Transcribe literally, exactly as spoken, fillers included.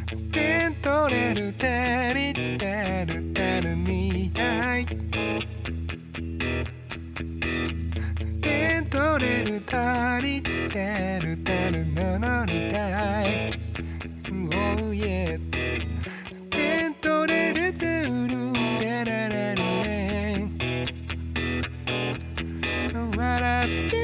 点取れるてりてるてるみたい点取れるたりてるてるなのりたい Oh yeah 点取れるてるてららられ笑って